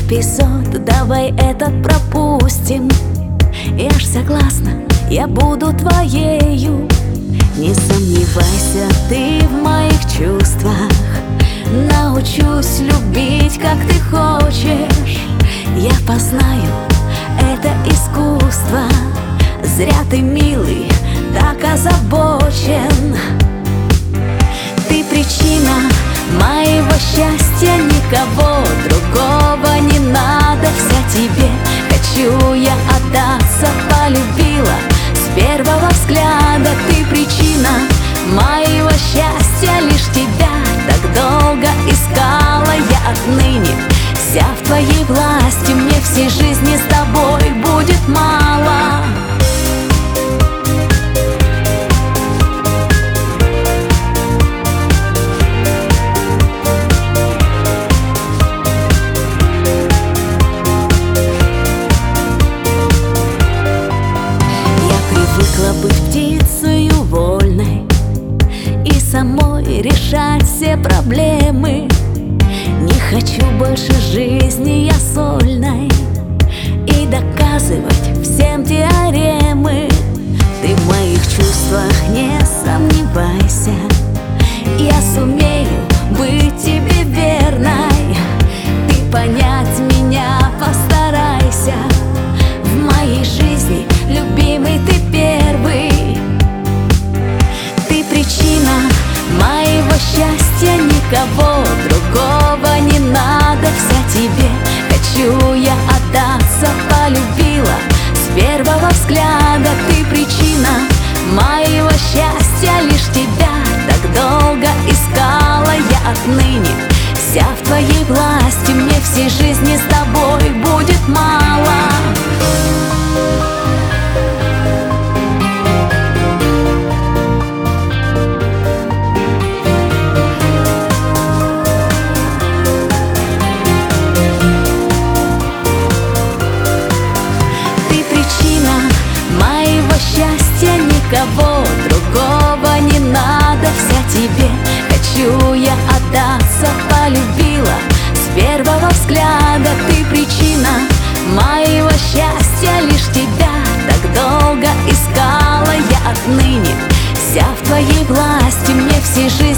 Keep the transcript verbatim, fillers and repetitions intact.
эпизод, давай этот пропустим. Я ж согласна, я буду твоею. Не сомневайся ты в моих чувствах. Научусь любить, как ты хочешь. Я познаю это искусство. Зря ты, милый, так озабочен. Ты причина моего счастья, никого другого не надо. Вся тебе хочу я отдаться, полюбила с первого взгляда. Ты причина моего счастья, лишь тебя так долго искала я. Отныне вся в твоей власти, мне всей жизни с тобой будет мало. Быть птицею вольной и самой решать все проблемы. Не хочу больше жизни я сольной и доказывать всем теоремы. Ты в моих чувствах не сомневайся, я сумею быть тебе верной. Ты понять меня постарайся. В моей жизни, любимый, ты первый. Ты причина моего счастья, никого другого не надо. Вся тебе хочу я отдаться, полюбила с первого взгляда. Ты причина моего счастья, лишь тебя так долго искала я. Отныне вся в твоей власти, мне всей жизни с тобой будет мало. Счастья, никого другого не надо. Вся тебе хочу я отдаться, полюбила с первого взгляда. Ты причина моего счастья, лишь тебя так долго искала я. Отныне вся в твоей власти, мне всей жизни